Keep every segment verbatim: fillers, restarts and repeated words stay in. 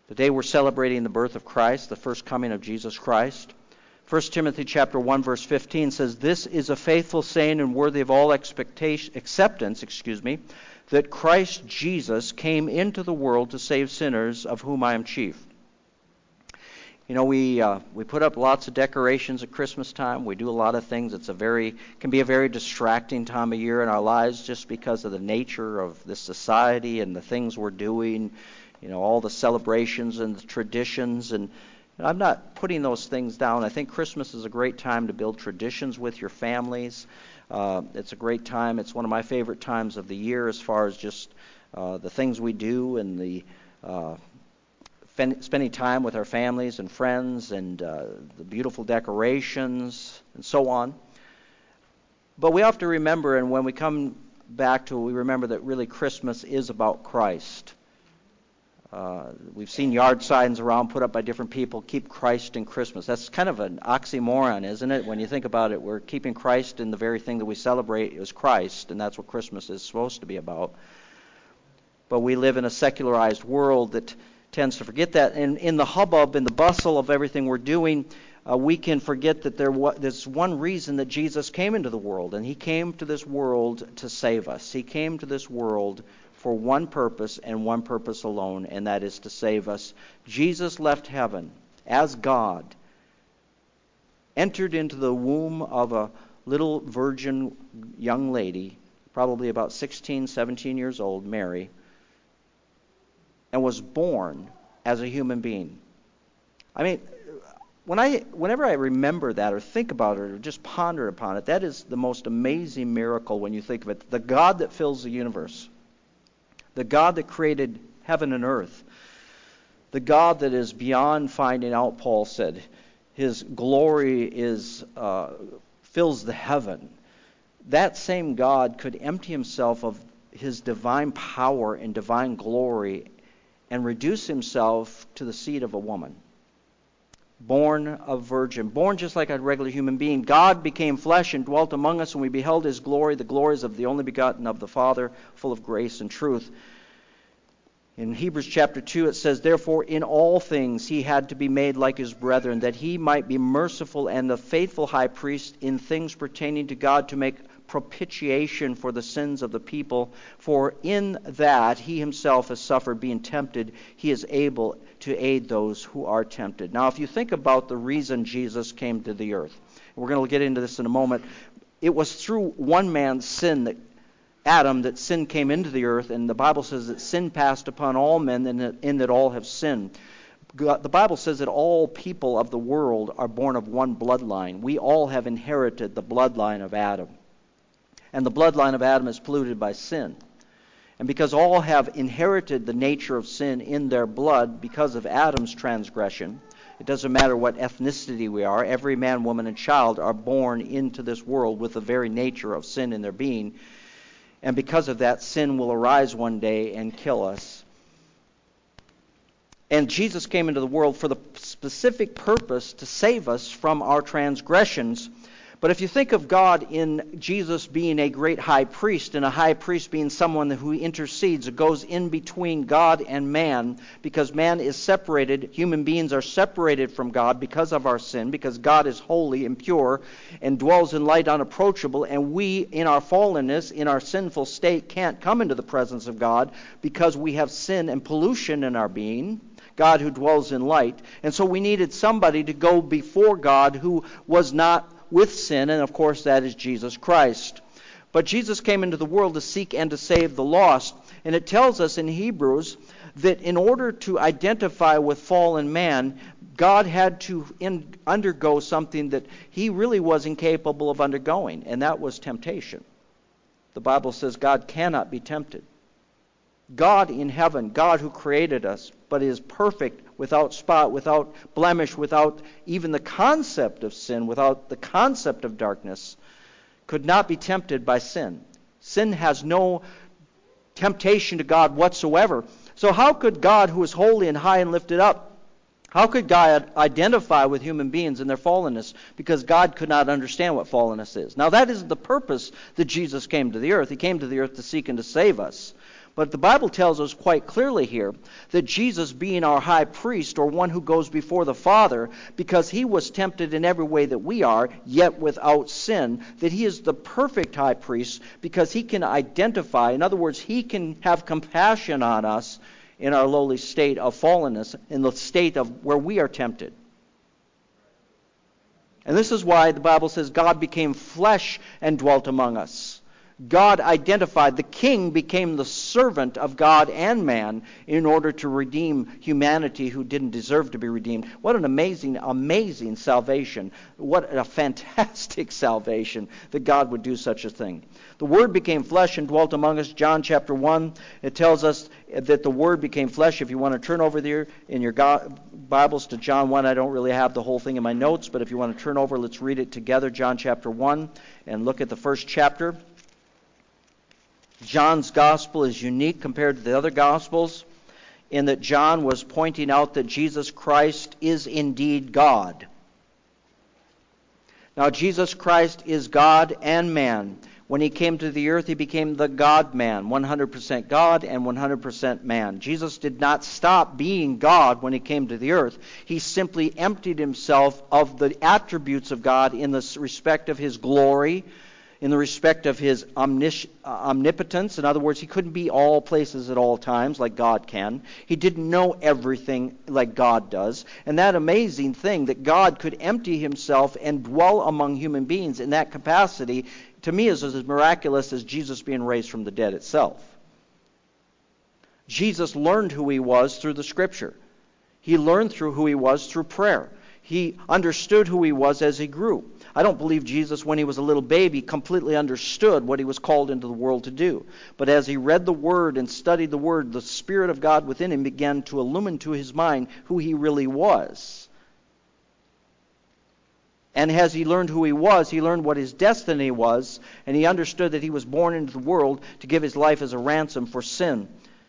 Today we're celebrating the birth of Christ, the first coming of Jesus Christ. First Timothy chapter one verse fifteen says, "This is a faithful saying and worthy of all expectation, acceptance, excuse me, that Christ Jesus came into the world to save sinners, of whom I am chief." You know, we uh, we put up lots of decorations at Christmas time. We do a lot of things. It's a very can be a very distracting time of year in our lives, just because of the nature of this society and the things we're doing. You know, all the celebrations and the traditions. And you know, I'm not putting those things down. I think Christmas is a great time to build traditions with your families. Uh, it's a great time. It's one of my favorite times of the year, as far as just uh, the things we do and the uh, spending time with our families and friends, and uh, the beautiful decorations and so on. But we have to remember, and when we come back to it, we remember that really Christmas is about Christ. Uh, we've seen yard signs around put up by different people, "Keep Christ in Christmas." That's kind of an oxymoron, isn't it? When you think about it, we're keeping Christ in the very thing that we celebrate is Christ, and that's what Christmas is supposed to be about. But we live in a secularized world that tends to forget that. And in the hubbub, in the bustle of everything we're doing, uh, we can forget that there was, there's one reason that Jesus came into the world, and he came to this world to save us. He came to this world for one purpose and one purpose alone, and that is to save us. Jesus left heaven as God, entered into the womb of a little virgin young lady, probably about sixteen, seventeen years old, Mary, and was born as a human being. I mean, when I, whenever I remember that or think about it or just ponder upon it, that is the most amazing miracle when you think of it. The God that fills the universe, the God that created heaven and earth, the God that is beyond finding out, Paul said, his glory is uh, fills the heaven. That same God could empty himself of his divine power and divine glory and reduce himself to the seed of a woman, born of virgin, born just like a regular human being. God became flesh and dwelt among us, and we beheld his glory, the glories of the only begotten of the Father, full of grace and truth. In Hebrews chapter two it says, "Therefore in all things he had to be made like his brethren, that he might be merciful and the faithful high priest in things pertaining to God, to make propitiation for the sins of the people. For in that he himself has suffered being tempted, he is able to aid those who are tempted." Now, if you think about the reason Jesus came to the earth, we're going to get into this in a moment, it was through one man's sin, that Adam, that sin came into the earth, and the Bible says that sin passed upon all men, and that, in that all have sinned. God, the Bible says that all people of the world are born of one bloodline. We all have inherited the bloodline of Adam. And the bloodline of Adam is polluted by sin. And because all have inherited the nature of sin in their blood because of Adam's transgression, it doesn't matter what ethnicity we are, every man, woman, and child are born into this world with the very nature of sin in their being. And because of that, sin will arise one day and kill us. And Jesus came into the world for the specific purpose to save us from our transgressions. But if you think of God in Jesus being a great high priest, and a high priest being someone who intercedes, goes in between God and man, because man is separated, human beings are separated from God because of our sin, because God is holy and pure and dwells in light unapproachable, and we, in our fallenness, in our sinful state, can't come into the presence of God because we have sin and pollution in our being. God who dwells in light. And so we needed somebody to go before God who was not with sin, and of course that is Jesus Christ. But Jesus came into the world to seek and to save the lost. And it tells us in Hebrews that in order to identify with fallen man, God had to in, undergo something that he really was incapable of undergoing, and that was temptation. The Bible says God cannot be tempted. God in heaven, God who created us, but is perfect, without spot, without blemish, without even the concept of sin, without the concept of darkness, could not be tempted by sin. Sin has no temptation to God whatsoever. So how could God, who is holy and high and lifted up, how could God identify with human beings in their fallenness? Because God could not understand what fallenness is. Now that isn't the purpose that Jesus came to the earth. He came to the earth to seek and to save us. But the Bible tells us quite clearly here that Jesus, being our high priest, or one who goes before the Father, because he was tempted in every way that we are, yet without sin, that he is the perfect high priest because he can identify, in other words, he can have compassion on us in our lowly state of fallenness, in the state of where we are tempted. And this is why the Bible says God became flesh and dwelt among us. God identified, the king became the servant of God and man in order to redeem humanity who didn't deserve to be redeemed. What an amazing, amazing salvation. What a fantastic salvation that God would do such a thing. The Word became flesh and dwelt among us. John chapter one, it tells us that the Word became flesh. If you want to turn over there in your Bibles to John one, I don't really have the whole thing in my notes, but if you want to turn over, let's read it together, John chapter one, and look at the first chapter. John's gospel is unique compared to the other gospels in that John was pointing out that Jesus Christ is indeed God. Now, Jesus Christ is God and man. When he came to the earth, he became the God-man, one hundred percent God and one hundred percent man. Jesus did not stop being God when he came to the earth. He simply emptied himself of the attributes of God in the respect of his glory, in the respect of his omnis- omnipotence. In other words, he couldn't be all places at all times like God can. He didn't know everything like God does. And that amazing thing that God could empty himself and dwell among human beings in that capacity, to me, is as miraculous as Jesus being raised from the dead itself. Jesus learned who he was through the Scripture. He learned through who he was through prayer. He understood who he was as he grew. I don't believe Jesus, when he was a little baby, completely understood what he was called into the world to do. But as he read the Word and studied the Word, the Spirit of God within him began to illumine to his mind who he really was. And as he learned who he was, he learned what his destiny was, and he understood that he was born into the world to give his life as a ransom for sin.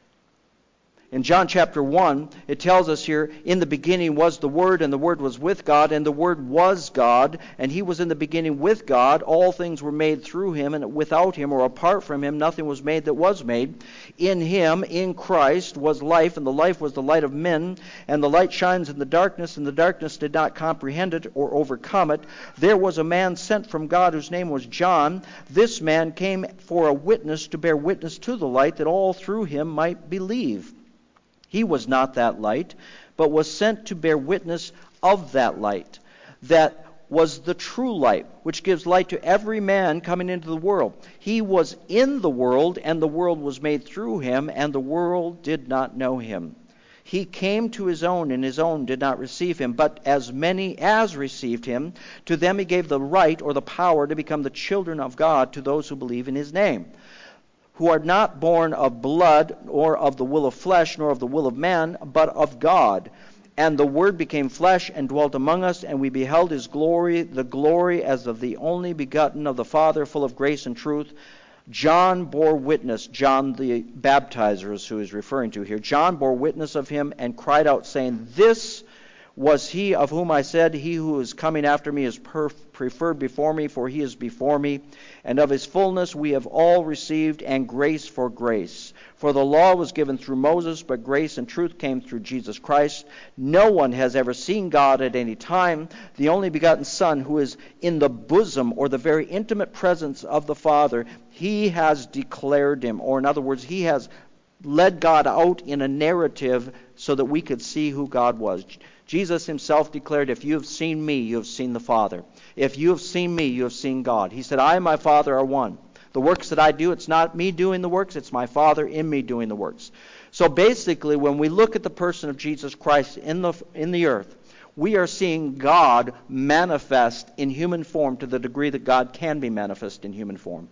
In John chapter one, it tells us here, in the beginning was the Word, and the Word was with God, and the Word was God, and he was in the beginning with God. All things were made through him, and without him or apart from him, nothing was made that was made. In him, in Christ, was life, and the life was the light of men, and the light shines in the darkness, and the darkness did not comprehend it or overcome it. There was a man sent from God whose name was John. This man came for a witness, to bear witness to the light, that all through him might believe. He was not that light, but was sent to bear witness of that light. That was the true light, which gives light to every man coming into the world. He was in the world, and the world was made through him, and the world did not know him. He came to his own, and his own did not receive him. But as many as received him, to them he gave the right or the power to become the children of God, to those who believe in his name, who are not born of blood, nor of the will of flesh, nor of the will of man, but of God. And the Word became flesh and dwelt among us, and we beheld his glory, the glory as of the only begotten of the Father, full of grace and truth. John bore witness, John the baptizer is who he's referring to here. John bore witness of him and cried out, saying, This was he of whom I said, He who is coming after me is perf- preferred before me, for he is before me. And of his fullness we have all received, and grace for grace. For the law was given through Moses, but grace and truth came through Jesus Christ. No one has ever seen God at any time. The only begotten Son, who is in the bosom or the very intimate presence of the Father, he has declared him. Or in other words, he has led God out in a narrative so that we could see who God was. Jesus himself declared, If you have seen me, you have seen the Father. If you have seen me, you have seen God. He said, I and my Father are one. The works that I do, it's not me doing the works, it's my Father in me doing the works. So basically, when we look at the person of Jesus Christ in the in the earth, we are seeing God manifest in human form to the degree that God can be manifest in human form.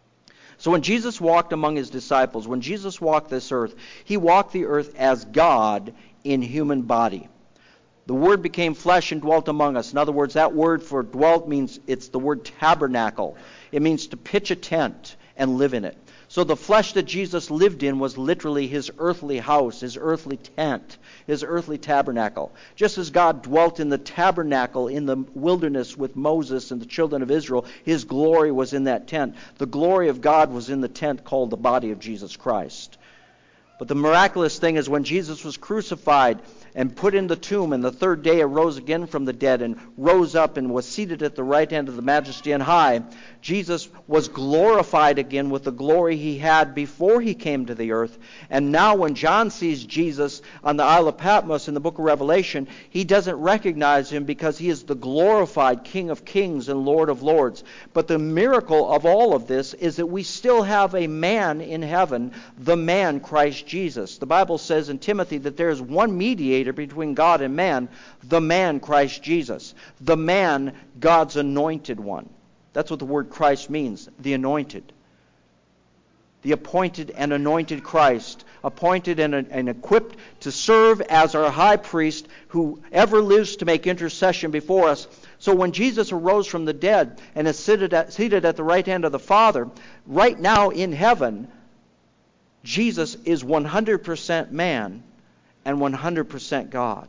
So when Jesus walked among his disciples, when Jesus walked this earth, he walked the earth as God in human body. The Word became flesh and dwelt among us. In other words, that word for dwelt means, it's the word tabernacle. It means to pitch a tent and live in it. So the flesh that Jesus lived in was literally his earthly house, his earthly tent, his earthly tabernacle. Just as God dwelt in the tabernacle in the wilderness with Moses and the children of Israel, his glory was in that tent. The glory of God was in the tent called the body of Jesus Christ. But the miraculous thing is when Jesus was crucified and put in the tomb, and the third day arose again from the dead and rose up and was seated at the right hand of the Majesty on high, Jesus was glorified again with the glory he had before he came to the earth. And now when John sees Jesus on the Isle of Patmos in the book of Revelation, he doesn't recognize him because he is the glorified King of Kings and Lord of Lords. But the miracle of all of this is that we still have a man in heaven, the man Christ Jesus. The Bible says in Timothy that there is one mediator between God and man, the man Christ Jesus, the man, God's anointed one. That's what the word Christ means, the anointed. The appointed and anointed Christ, appointed and, and equipped to serve as our high priest who ever lives to make intercession before us. So when Jesus arose from the dead and is seated at, seated at the right hand of the Father, right now in heaven, Jesus is one hundred percent man and one hundred percent God.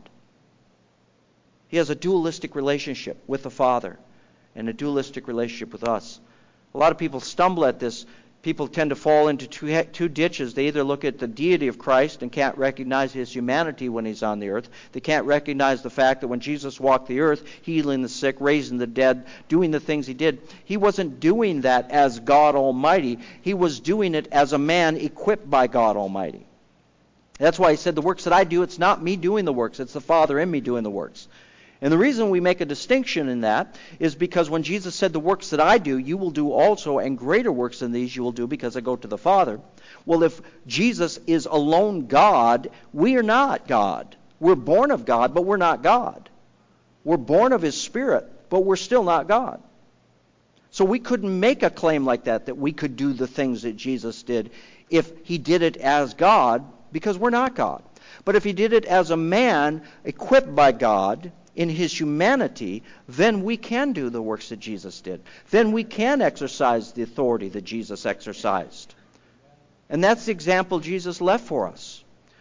He has a dualistic relationship with the Father and a dualistic relationship with us. A lot of people stumble at this. People tend to fall into two, two ditches. They either look at the deity of Christ and can't recognize his humanity when he's on the earth. They can't recognize the fact that when Jesus walked the earth, healing the sick, raising the dead, doing the things he did, he wasn't doing that as God Almighty. He was doing it as a man equipped by God Almighty. That's why he said, the works that I do, it's not me doing the works, it's the Father in me doing the works. And the reason we make a distinction in that is because when Jesus said, the works that I do, you will do also, and greater works than these you will do because I go to the Father. Well, if Jesus is alone God, we are not God. We're born of God, but we're not God. We're born of his Spirit, but we're still not God. So we couldn't make a claim like that, that we could do the things that Jesus did if he did it as God, because we're not God. But if he did it as a man equipped by God in his humanity, then we can do the works that Jesus did. Then we can exercise the authority that Jesus exercised. And that's the example Jesus left for us.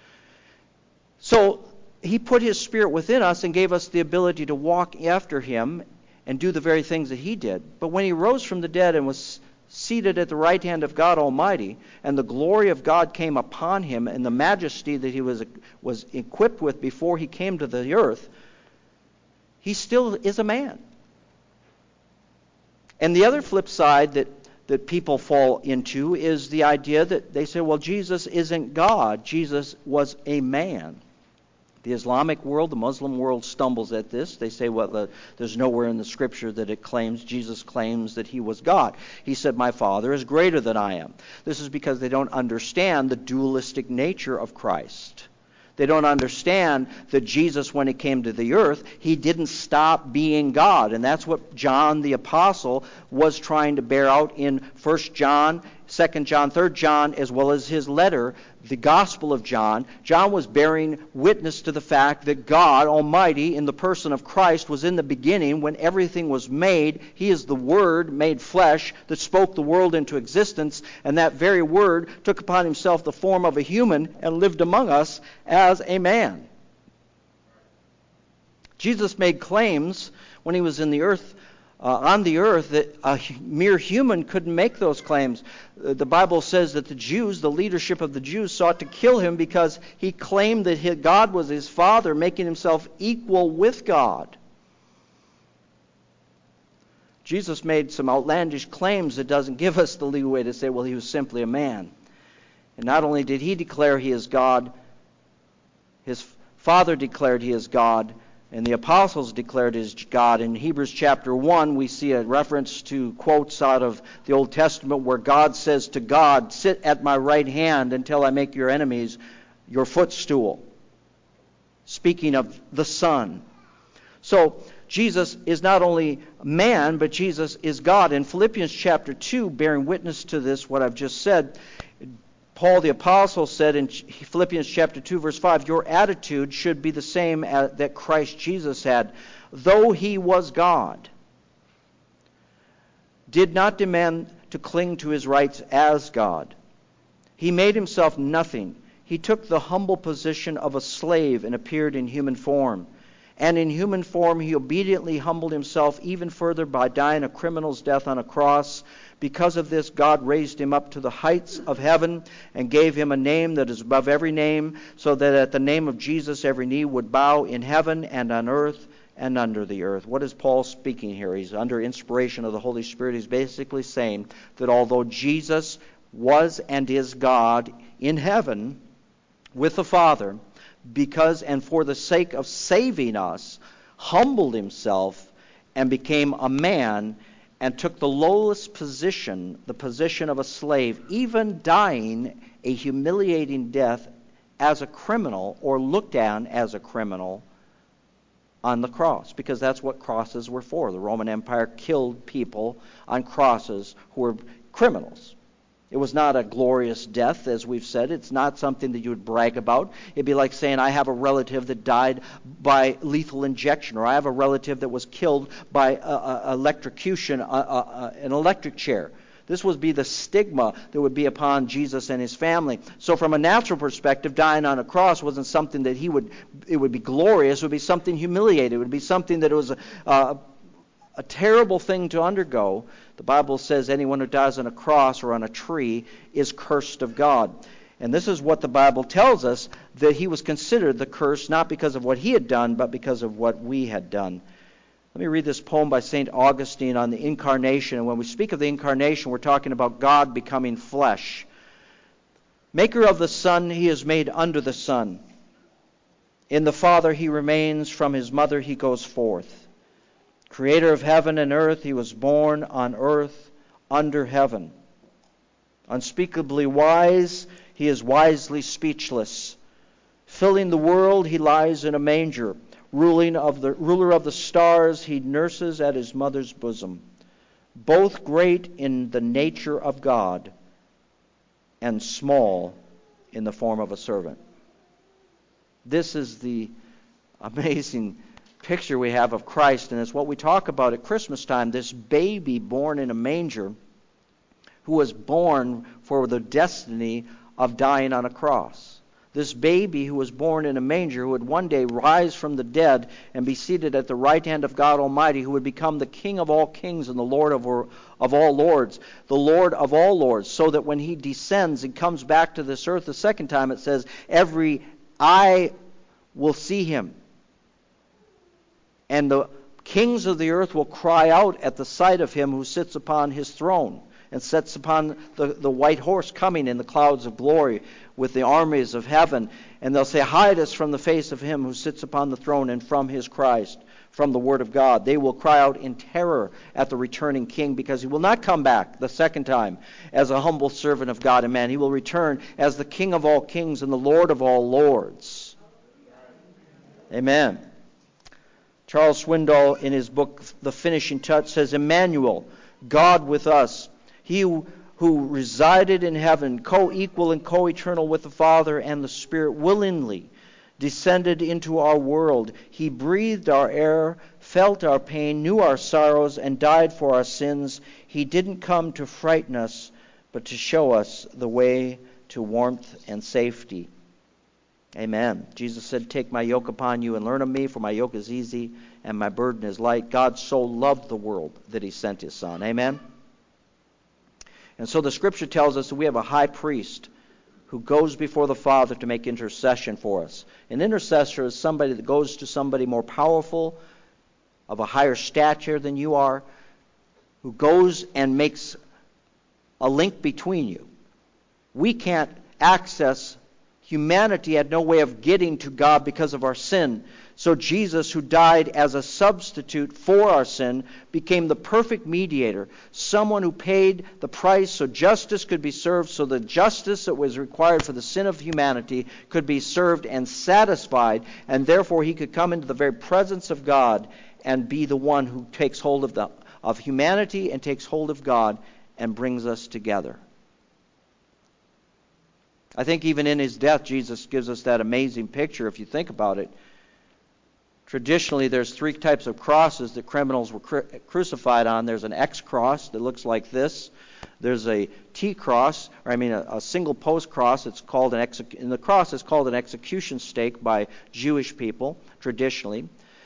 So he put his Spirit within us and gave us the ability to walk after him and do the very things that he did. But when he rose from the dead and was seated at the right hand of God Almighty, and the glory of God came upon him, and the majesty that he was, was equipped with before he came to the earth, he still is a man. And the other flip side that, that people fall into is the idea that they say, well, Jesus isn't God. Jesus was a man. The Islamic world, the Muslim world stumbles at this. They say, well, the, there's nowhere in the Scripture that it claims, Jesus claims that he was God. He said, my Father is greater than I am. This is because they don't understand the dualistic nature of Christ. They don't understand that Jesus, when he came to the earth, he didn't stop being God. And that's what John the Apostle was trying to bear out in First John, Second John, Third John, as well as his letter, the Gospel of John. John was bearing witness to the fact that God Almighty, in the person of Christ, was in the beginning when everything was made. He is the Word made flesh that spoke the world into existence, and that very Word took upon himself the form of a human and lived among us as a man. Jesus made claims when he was in the earth, Uh, on the earth, that a mere human couldn't make those claims. Uh, the Bible says that the Jews, the leadership of the Jews, sought to kill him because he claimed that his, God was his Father, making himself equal with God. Jesus made some outlandish claims that doesn't give us the leeway to say, well, he was simply a man. And not only did he declare he is God, his Father declared he is God, and the apostles declared his God. In Hebrews chapter one, we see a reference to quotes out of the Old Testament where God says to God, sit at my right hand until I make your enemies your footstool. Speaking of the Son. So Jesus is not only man, but Jesus is God. In Philippians chapter two, bearing witness to this, what I've just said, Paul the Apostle said in Philippians chapter two, verse five, your attitude should be the same as that Christ Jesus had. Though he was God, did not demand to cling to his rights as God. He made himself nothing. He took the humble position of a slave and appeared in human form. And in human form he obediently humbled himself even further by dying a criminal's death on a cross. Because of this, God raised him up to the heights of heaven and gave him a name that is above every name, so that at the name of Jesus every knee would bow in heaven and on earth and under the earth. What is Paul speaking here? He's under inspiration of the Holy Spirit. He's basically saying that although Jesus was and is God in heaven with the Father, because and for the sake of saving us, humbled himself and became a man and took the lowest position, the position of a slave, even dying a humiliating death as a criminal, or looked at as a criminal, on the cross, because that's what crosses were for. The Roman Empire killed people on crosses who were criminals. It was not a glorious death, as we've said. It's not something that you would brag about. It'd be like saying, I have a relative that died by lethal injection, or I have a relative that was killed by uh, uh, electrocution, uh, uh, an electric chair. This would be the stigma that would be upon Jesus and his family. So from a natural perspective, dying on a cross wasn't something that he would, it would be glorious. It would be something humiliating. It would be something that it was a, a, a terrible thing to undergo. The Bible says anyone who dies on a cross or on a tree is cursed of God. And this is what the Bible tells us, that he was considered the curse, not because of what he had done, but because of what we had done. Let me read this poem by Saint Augustine on the Incarnation. And when we speak of the Incarnation, we're talking about God becoming flesh. Maker of the sun, he is made under the sun. In the Father he remains, from his mother he goes forth. Creator of heaven and earth, he was born on earth under heaven. Unspeakably wise, he is wisely speechless. Filling the world, he lies in a manger. Ruling of the ruler of the stars, he nurses at his mother's bosom. Both great in the nature of God and small in the form of a servant. This is the amazing picture we have of Christ, and it's what we talk about at Christmas time, this baby born in a manger who was born for the destiny of dying on a cross. This baby who was born in a manger, who would one day rise from the dead and be seated at the right hand of God Almighty, who would become the King of all kings and the Lord of, of all lords, the Lord of all lords, so that when he descends and comes back to this earth the second time, it says, every eye will see him. And the kings of the earth will cry out at the sight of him who sits upon his throne and sits upon the, the white horse coming in the clouds of glory with the armies of heaven. And they'll say, hide us from the face of him who sits upon the throne and from his Christ, from the word of God. They will cry out in terror at the returning king, because he will not come back the second time as a humble servant of God and man. He will return as the King of all kings and the Lord of all lords. Amen. Charles Swindoll, in his book The Finishing Touch, says, Emmanuel, God with us, he who, who resided in heaven, co-equal and co-eternal with the Father and the Spirit, willingly descended into our world. He breathed our air, felt our pain, knew our sorrows, and died for our sins. He didn't come to frighten us, but to show us the way to warmth and safety. Amen. Jesus said, take my yoke upon you and learn of me, for my yoke is easy and my burden is light. God so loved the world that he sent his Son. Amen. And so the Scripture tells us that we have a high priest who goes before the Father to make intercession for us. An intercessor is somebody that goes to somebody more powerful, of a higher stature than you are, who goes and makes a link between you. We can't access, humanity had no way of getting to God because of our sin. So Jesus, who died as a substitute for our sin, became the perfect mediator, someone who paid the price so justice could be served, so the justice that was required for the sin of humanity could be served and satisfied, and therefore he could come into the very presence of God and be the one who takes hold of, the, of humanity and takes hold of God and brings us together. I think even in his death, Jesus gives us that amazing picture, if you think about it. Traditionally, there's three types of crosses that criminals were cru- crucified on. There's an X cross that looks like this. There's a T cross, or I mean a, a single post cross. It's called an exec- and the cross is called an execution stake by Jewish people traditionally.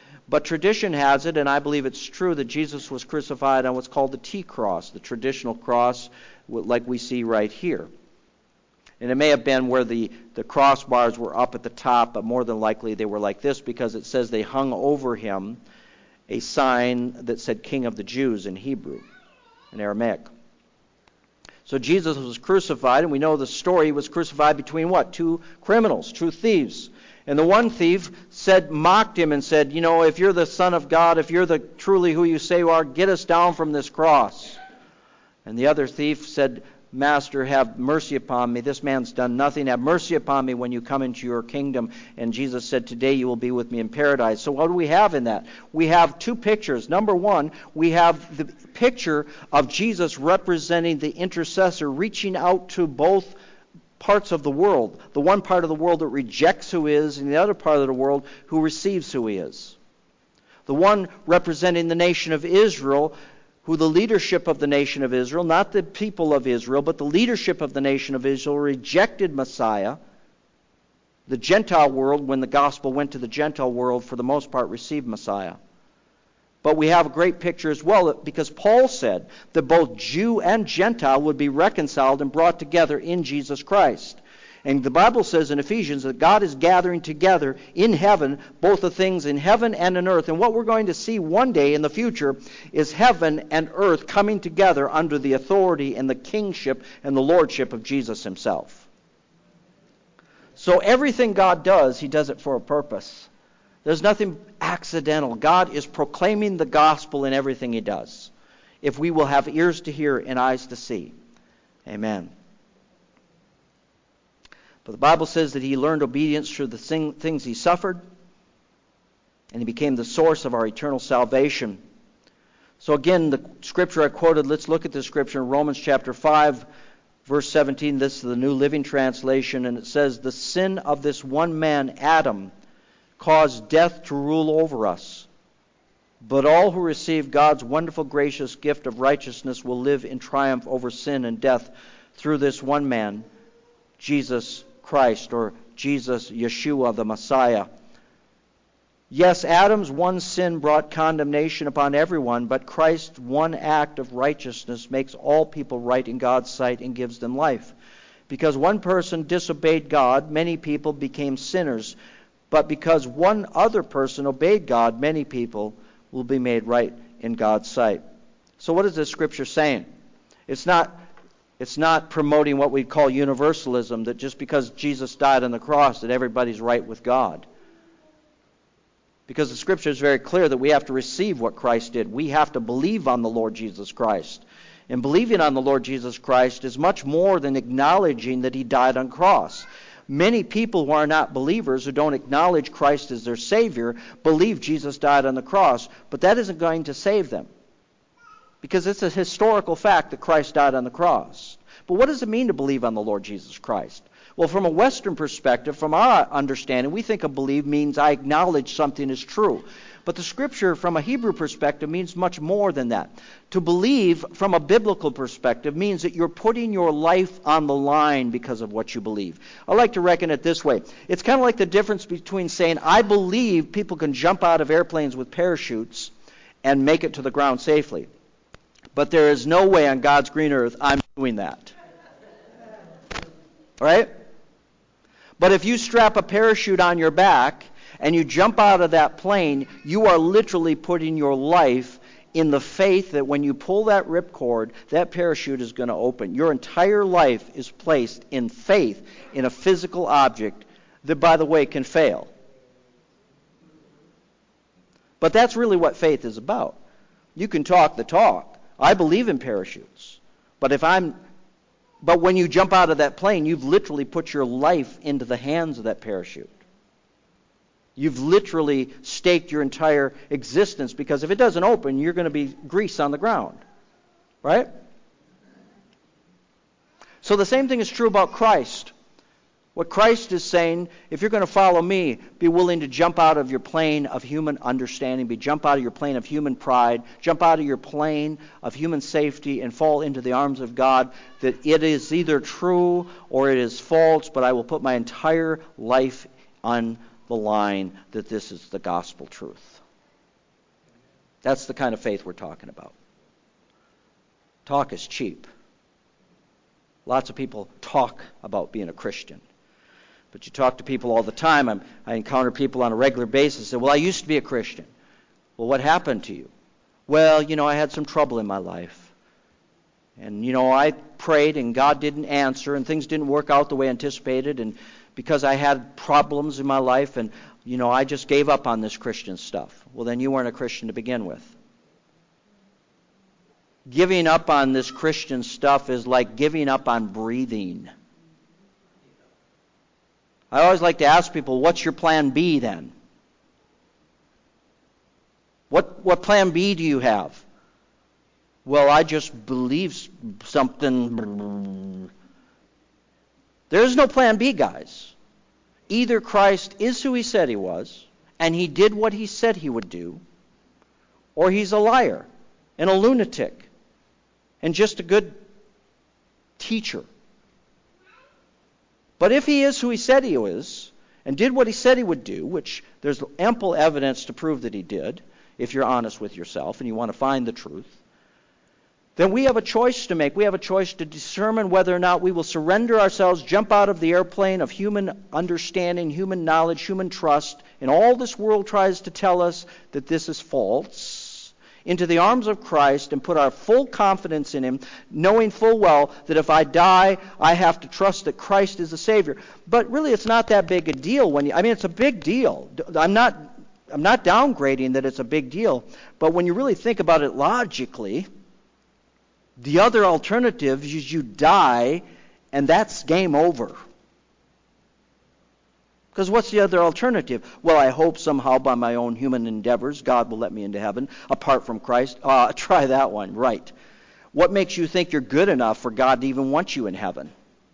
But tradition has it, and I believe it's true, that Jesus was crucified on what's called the T-cross, the traditional cross like we see right here. And it may have been where the, the crossbars were up at the top, but more than likely they were like this, because it says they hung over him a sign that said King of the Jews in Hebrew, in Aramaic. So Jesus was crucified, and we know the story. He was crucified between what? Two criminals, two thieves. And the one thief said, mocked him and said, you know, if you're the Son of God, if you're the truly who you say you are, get us down from this cross. And the other thief said, Master, have mercy upon me. This man's done nothing. Have mercy upon me when you come into your kingdom. And Jesus said, today you will be with me in paradise. So what do we have in that? We have two pictures. Number one, we have the picture of Jesus representing the intercessor, reaching out to both parts of the world. The one part of the world that rejects who he is, and the other part of the world who receives who he is. The one representing the nation of Israel, who the leadership of the nation of Israel, not the people of Israel, but the leadership of the nation of Israel rejected Messiah. The Gentile world, when the gospel went to the Gentile world, for the most part received Messiah. But we have a great picture as well, because Paul said that both Jew and Gentile would be reconciled and brought together in Jesus Christ. And the Bible says in Ephesians that God is gathering together in heaven both the things in heaven and in earth. And what we're going to see one day in the future is heaven and earth coming together under the authority and the kingship and the lordship of Jesus himself. So everything God does, he does it for a purpose. There's nothing accidental. God is proclaiming the gospel in everything he does, if we will have ears to hear and eyes to see. Amen. But the Bible says that he learned obedience through the things he suffered, and he became the source of our eternal salvation. So again, the scripture I quoted, let's look at the scripture in Romans chapter five, verse seventeen. This is the New Living Translation, and it says, the sin of this one man, Adam, caused death to rule over us. But all who receive God's wonderful, gracious gift of righteousness will live in triumph over sin and death through this one man, Jesus Christ, or Jesus, Yeshua, the Messiah. Yes, Adam's one sin brought condemnation upon everyone, but Christ's one act of righteousness makes all people right in God's sight and gives them life. Because one person disobeyed God, many people became sinners. But because one other person obeyed God, many people will be made right in God's sight. So what is this scripture saying? It's not It's not promoting what we call universalism, that just because Jesus died on the cross that everybody's right with God. Because the scripture is very clear that we have to receive what Christ did. We have to believe on the Lord Jesus Christ. And believing on the Lord Jesus Christ is much more than acknowledging that he died on the cross. Many people who are not believers, who don't acknowledge Christ as their Savior, believe Jesus died on the cross, but that isn't going to save them. Because it's a historical fact that Christ died on the cross. But what does it mean to believe on the Lord Jesus Christ? Well, from a Western perspective, from our understanding, we think of believe means I acknowledge something is true. But the scripture, from a Hebrew perspective, means much more than that. To believe, from a biblical perspective, means that you're putting your life on the line because of what you believe. I like to reckon it this way. It's kind of like the difference between saying, I believe people can jump out of airplanes with parachutes and make it to the ground safely. But there is no way on God's green earth I'm doing that. All right? But if you strap a parachute on your back and you jump out of that plane, you are literally putting your life in the faith that when you pull that ripcord, that parachute is going to open. Your entire life is placed in faith in a physical object that, by the way, can fail. But that's really what faith is about. You can talk the talk. I believe in parachutes. But if I'm but when you jump out of that plane, you've literally put your life into the hands of that parachute. You've literally staked your entire existence, because if it doesn't open, you're going to be grease on the ground. Right? So the same thing is true about Christ. What Christ is saying, if you're going to follow me, be willing to jump out of your plane of human understanding, be jump out of your plane of human pride, jump out of your plane of human safety and fall into the arms of God, that it is either true or it is false, but I will put my entire life on the line that this is the gospel truth. That's the kind of faith we're talking about. Talk is cheap. Lots of people talk about being a Christian. But you talk to people all the time. I'm, I encounter people on a regular basis say, well, I used to be a Christian. Well, what happened to you? Well, you know, I had some trouble in my life. And, you know, I prayed and God didn't answer and things didn't work out the way I anticipated. And because I had problems in my life and, you know, I just gave up on this Christian stuff. Well, then you weren't a Christian to begin with. Giving up on this Christian stuff is like giving up on breathing. I always like to ask people, what's your plan B then? What what plan B do you have? Well, I just believe something. There's no plan B, guys. Either Christ is who he said he was, and he did what he said he would do, or he's a liar and a lunatic and just a good teacher. But if he is who he said he is, and did what he said he would do, which there's ample evidence to prove that he did, if you're honest with yourself and you want to find the truth, then we have a choice to make. We have a choice to determine whether or not we will surrender ourselves, jump out of the airplane of human understanding, human knowledge, human trust, and all this world tries to tell us that this is false, into the arms of Christ and put our full confidence in him, knowing full well that if I die, I have to trust that Christ is the Savior. But really, it's not that big a deal. When you, I mean, it's a big deal. I'm not, I'm not downgrading that it's a big deal. But when you really think about it logically, the other alternative is you die, and that's game over. Because what's the other alternative? Well, I hope somehow by my own human endeavors God will let me into heaven apart from Christ. Uh, try that one, right. What makes you think you're good enough for God to even want you in heaven?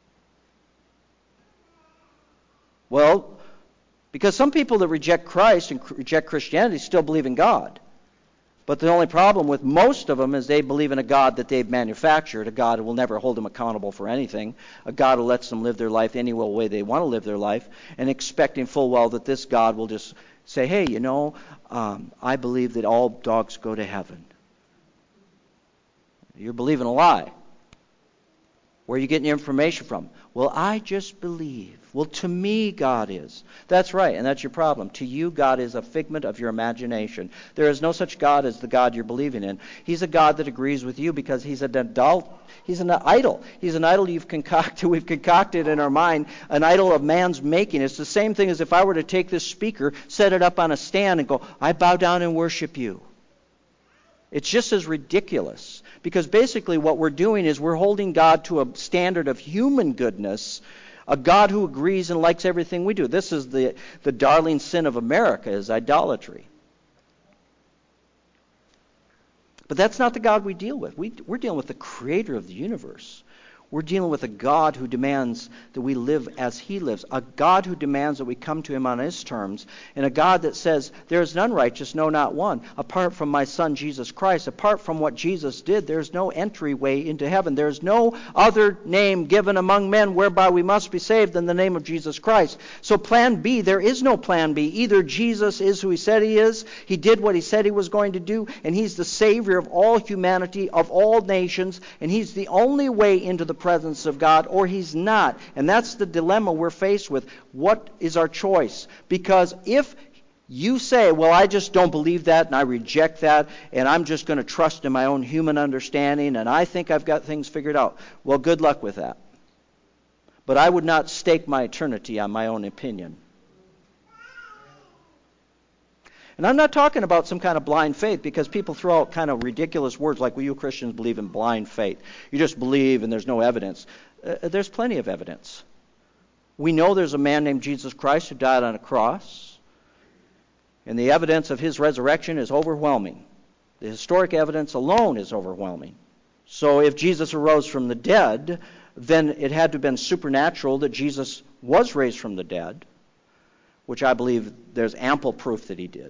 Well, because some people that reject Christ and reject Christianity still believe in God. But the only problem with most of them is they believe in a God that they've manufactured, a God who will never hold them accountable for anything, a God who lets them live their life any way they want to live their life, and expecting full well that this God will just say, hey, you know, um, I believe that all dogs go to heaven. You're believing a lie. Where are you getting your information from? Well, I just believe. Well, to me, God is. That's right, and that's your problem. To you, God is a figment of your imagination. There is no such God as the God you're believing in. He's a God that agrees with you because he's an adult. He's an idol. He's an idol you've concocted, we've concocted in our mind, an idol of man's making. It's the same thing as if I were to take this speaker, set it up on a stand, and go, I bow down and worship you. It's just as ridiculous. Because basically what we're doing is we're holding God to a standard of human goodness, a God who agrees and likes everything we do. This is the, the darling sin of America, is idolatry. But that's not the God we deal with. We, we're dealing with the creator of the universe. We're dealing with a God who demands that we live as he lives, a God who demands that we come to him on his terms, and a God that says, there is none righteous, no, not one. Apart from my son, Jesus Christ, apart from what Jesus did, there's no entryway into heaven. There's no other name given among men whereby we must be saved than the name of Jesus Christ. So plan B, there is no plan B. Either Jesus is who he said he is, he did what he said he was going to do, and he's the Savior of all humanity, of all nations, and he's the only way into the presence of God, or he's not. And that's the dilemma we're faced with. What is our choice? Because if you say, well, I just don't believe that and I reject that and I'm just going to trust in my own human understanding and I think I've got things figured out, well, good luck with that. But I would not stake my eternity on my own opinion. And I'm not talking about some kind of blind faith, because people throw out kind of ridiculous words like, well, you Christians believe in blind faith. You just believe and there's no evidence. Uh, there's plenty of evidence. We know there's a man named Jesus Christ who died on a cross, and the evidence of his resurrection is overwhelming. The historic evidence alone is overwhelming. So if Jesus arose from the dead, then it had to have been supernatural that Jesus was raised from the dead, which I believe there's ample proof that he did.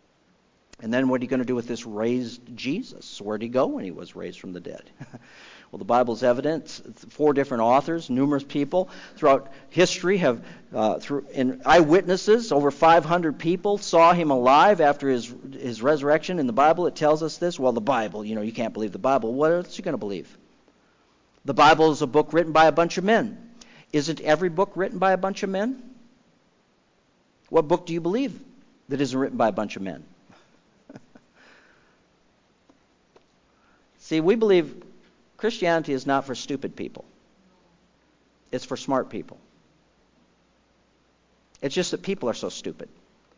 And then what are you going to do with this raised Jesus? Where did he go when he was raised from the dead? Well, the Bible's evidence. Four different authors, numerous people throughout history have, uh, through in eyewitnesses, over five hundred people saw him alive after his his resurrection. In the Bible, it tells us this. Well, the Bible, you know, you can't believe the Bible. What else are you going to believe? The Bible is a book written by a bunch of men. Isn't every book written by a bunch of men? What book do you believe that isn't written by a bunch of men? See, we believe Christianity is not for stupid people. It's for smart people. It's just that people are so stupid.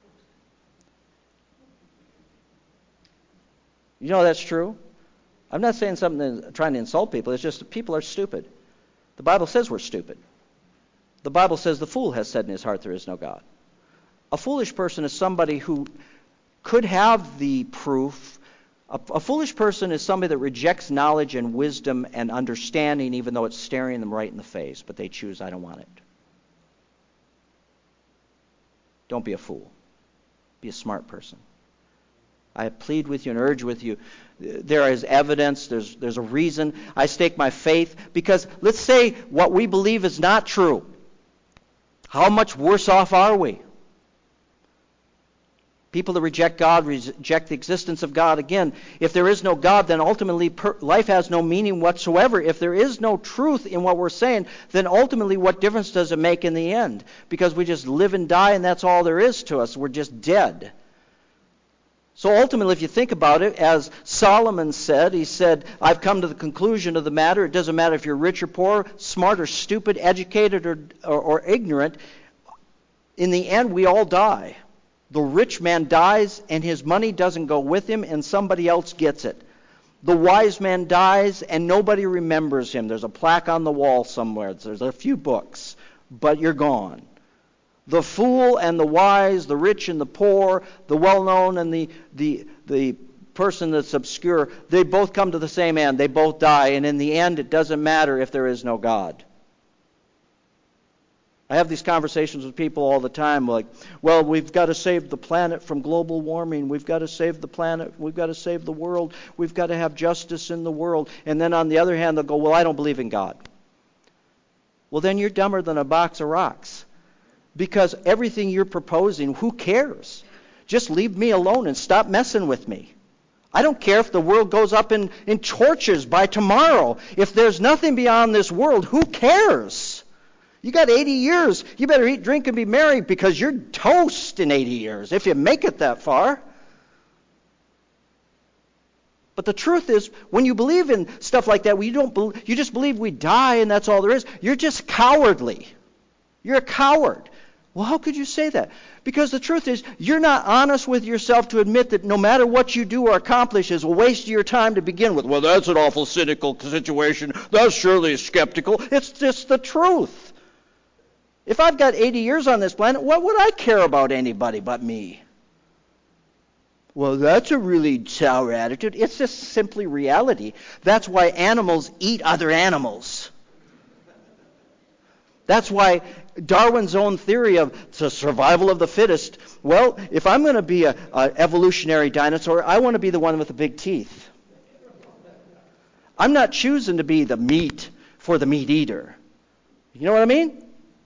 You know that's true? I'm not saying something that, trying to insult people. It's just that people are stupid. The Bible says we're stupid. The Bible says the fool has said in his heart there is no God. A foolish person is somebody who could have the proof. A, a foolish person is somebody that rejects knowledge and wisdom and understanding even though it's staring them right in the face, but they choose, I don't want it. Don't be a fool. Be a smart person. I plead with you and urge with you. There is evidence. There's, there's a reason. I stake my faith because let's say what we believe is not true. How much worse off are we? People that reject God reject the existence of God. Again, if there is no God, then ultimately per- life has no meaning whatsoever. If there is no truth in what we're saying, then ultimately what difference does it make in the end? Because we just live and die and that's all there is to us. We're just dead. So ultimately, if you think about it, as Solomon said, he said, I've come to the conclusion of the matter. It doesn't matter if you're rich or poor, smart or stupid, educated or, or, or ignorant. In the end, we all die. The rich man dies and his money doesn't go with him and somebody else gets it. The wise man dies and nobody remembers him. There's a plaque on the wall somewhere. There's a few books, but you're gone. The fool and the wise, the rich and the poor, the well-known and the, the, the person that's obscure, they both come to the same end. They both die, and in the end, it doesn't matter if there is no God. I have these conversations with people all the time, like, well, we've got to save the planet from global warming. We've got to save the planet. We've got to save the world. We've got to have justice in the world. And then on the other hand, they'll go, well, I don't believe in God. Well, then you're dumber than a box of rocks. Because everything you're proposing, who cares? Just leave me alone and stop messing with me. I don't care if the world goes up in, in torches by tomorrow. If there's nothing beyond this world, who cares? You got eighty years. You better eat, drink, and be merry because you're toast in eighty years, if you make it that far. But the truth is, when you believe in stuff like that, well, you don't be, you just believe we die and that's all there is, you're just cowardly. You're a coward. Well, how could you say that? Because the truth is, you're not honest with yourself to admit that no matter what you do or accomplish is a waste of your time to begin with. Well, that's an awful cynical situation. That's surely skeptical. It's just the truth. If I've got eighty years on this planet, what would I care about anybody but me? Well, that's a really sour attitude. It's just simply reality. That's why animals eat other animals. That's why Darwin's own theory of the survival of the fittest, well, if I'm going to be an evolutionary dinosaur, I want to be the one with the big teeth. I'm not choosing to be the meat for the meat eater. You know what I mean?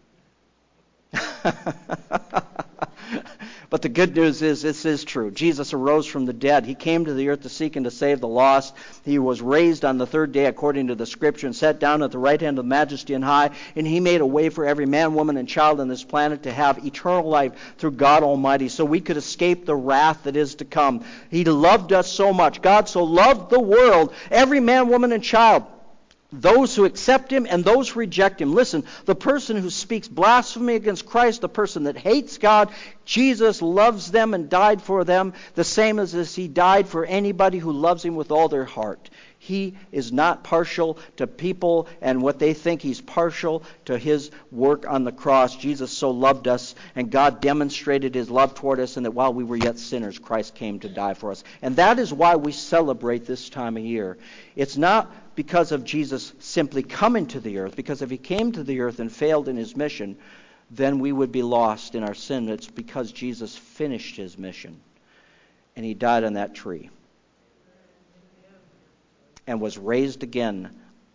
But the good news is this is true. Jesus arose from the dead. He came to the earth to seek and to save the lost. He was raised on the third day according to the Scripture and sat down at the right hand of Majesty on high. And he made a way for every man, woman, and child on this planet to have eternal life through God Almighty so we could escape the wrath that is to come. He loved us so much. God so loved the world, every man, woman, and child. Those who accept him and those who reject him. Listen, the person who speaks blasphemy against Christ, the person that hates God, Jesus loves them and died for them, the same as as he died for anybody who loves him with all their heart. He is not partial to people and what they think. He's partial to his work on the cross. Jesus so loved us, and God demonstrated his love toward us, and that while we were yet sinners, Christ came to die for us. And that is why we celebrate this time of year. It's not because of Jesus simply coming to the earth, because if he came to the earth and failed in his mission, then we would be lost in our sin. It's because Jesus finished his mission, and he died on that tree and was raised again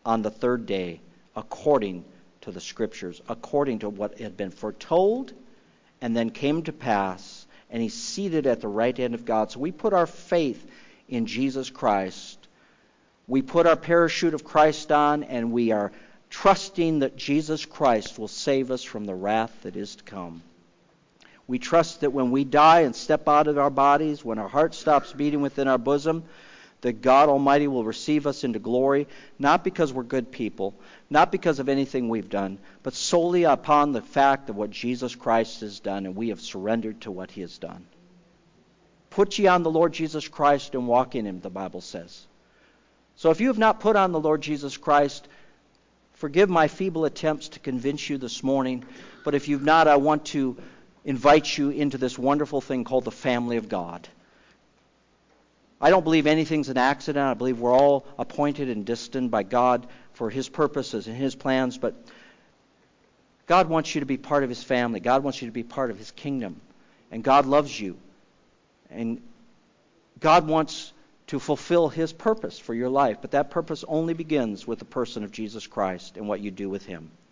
on the third day, according to the Scriptures, according to what had been foretold and then came to pass, and he's seated at the right hand of God. So we put our faith in Jesus Christ. We put our parachute of Christ on, and we are trusting that Jesus Christ will save us from the wrath that is to come. We trust that when we die and step out of our bodies, when our heart stops beating within our bosom, that God Almighty will receive us into glory, not because we're good people, not because of anything we've done, but solely upon the fact of what Jesus Christ has done, and we have surrendered to what he has done. Put ye on the Lord Jesus Christ and walk in him, the Bible says. So if you have not put on the Lord Jesus Christ, forgive my feeble attempts to convince you this morning, but if you've not, I want to invite you into this wonderful thing called the family of God. I don't believe anything's an accident. I believe we're all appointed and destined by God for his purposes and his plans, but God wants you to be part of his family. God wants you to be part of his kingdom. And God loves you. And God wants to fulfill his purpose for your life, but that purpose only begins with the person of Jesus Christ and what you do with him.